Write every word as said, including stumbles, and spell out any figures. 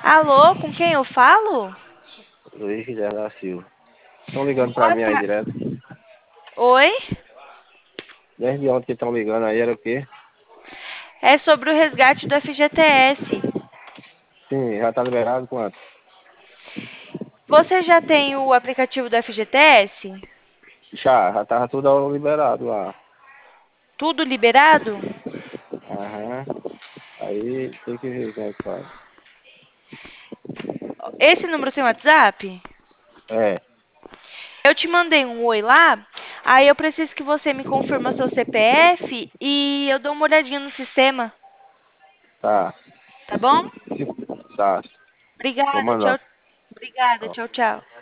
Alô, com quem eu falo? Luiz Guilherme da Silva. Estão ligando pra Boa mim aí tarde. direto. Oi? Desde ontem que estão ligando aí, era o quê? É sobre o resgate do F G T S. Sim, já tá liberado quanto? Você já tem o aplicativo do F G T S? Já, já tava tudo liberado lá. Tudo liberado? Aham. Aí tem que ver como é que faz. Esse número tem WhatsApp? É, Eu te mandei um oi lá, aí eu preciso que você me confirme seu C P F e eu dou uma olhadinha no sistema, tá. tá bom? Tá. Vou Obrigada, mandar. tchau. Obrigada, Ó. tchau, tchau.